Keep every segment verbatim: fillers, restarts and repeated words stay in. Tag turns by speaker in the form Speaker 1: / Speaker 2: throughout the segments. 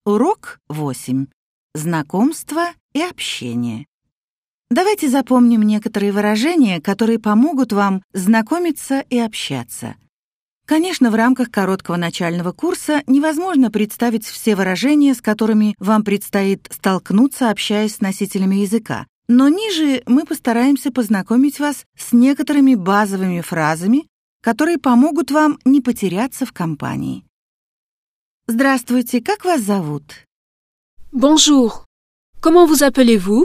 Speaker 1: Урок восемь. Знакомство и общение. Давайте запомним некоторые выражения, которые помогут вам знакомиться и общаться. Конечно, в рамках короткого начального курса невозможно представить все выражения, с которыми вам предстоит столкнуться, общаясь с носителями языка. Но ниже мы постараемся познакомить вас с некоторыми базовыми фразами, которые помогут вам не потеряться в компании. Здравствуйте, как вас зовут?
Speaker 2: Bonjour. Comment vous appelez-vous?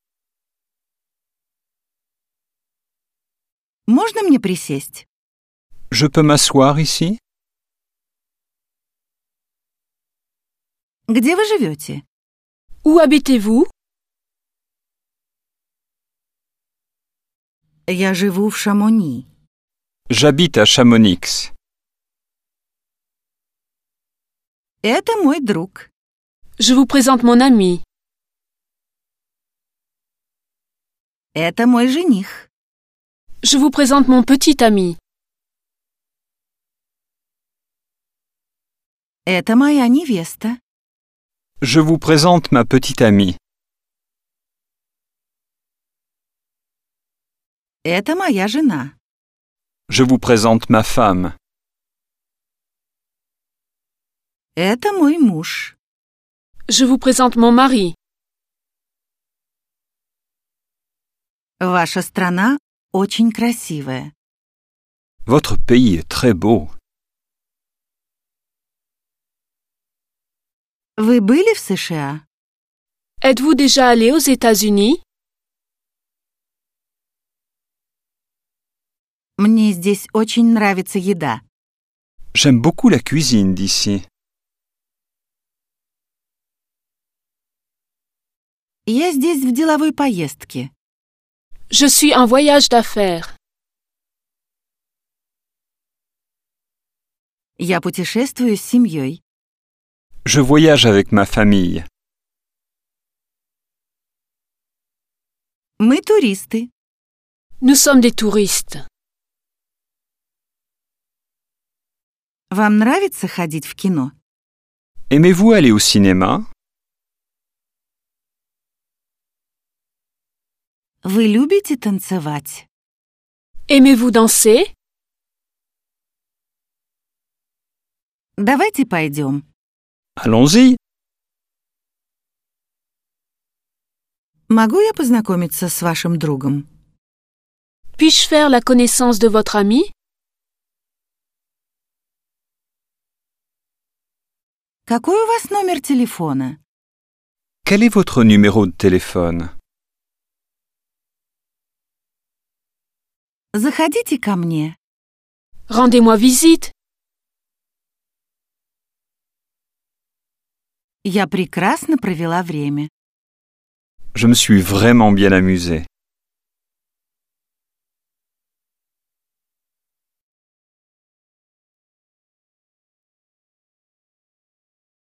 Speaker 1: Можно мне присесть?
Speaker 3: Je peux m'asseoir ici?
Speaker 1: Где вы живете?
Speaker 2: Où habitez-vous?
Speaker 1: Я живу в Шамони.
Speaker 3: J'habite à Chamonix.
Speaker 1: Это мой друг.
Speaker 2: Je vous présente mon ami.
Speaker 1: Это мой жених.
Speaker 2: Je vous présente mon petit ami.
Speaker 1: Это моя невеста.
Speaker 3: Je vous présente ma petite amie.
Speaker 1: Это моя жена.
Speaker 3: Je vous présente ma femme.
Speaker 1: Это мой муж.
Speaker 2: Je vous présente mon mari.
Speaker 1: Ваша страна очень красивая.
Speaker 3: Votre pays est très beau.
Speaker 1: Вы были в США?
Speaker 2: Êtes-vous déjà allé aux États-Unis?
Speaker 1: Мне здесь очень нравится еда.
Speaker 3: J'aime beaucoup la cuisine d'ici.
Speaker 1: Я здесь в деловой поездке.
Speaker 2: Je suis en voyage d'affaires.
Speaker 1: Я путешествую с семьей.
Speaker 3: Je voyage avec ma famille.
Speaker 1: Мы туристы.
Speaker 2: Nous sommes des touristes.
Speaker 1: Вам нравится ходить в кино?
Speaker 3: Aimez-vous aller au cinéma?
Speaker 1: Вы любите танцевать?
Speaker 2: Aimez-vous danser?
Speaker 1: Давайте пойдем.
Speaker 3: Allons-y.
Speaker 1: Могу я познакомиться с вашим другом?
Speaker 2: Puis-je faire la connaissance de votre ami?
Speaker 1: Какой у вас номер телефона?
Speaker 3: Quel est votre numéro de téléphone?
Speaker 1: Заходите ко мне.
Speaker 2: Rendez-moi visite.
Speaker 1: Я прекрасно провела время.
Speaker 3: Je me suis vraiment bien amusé.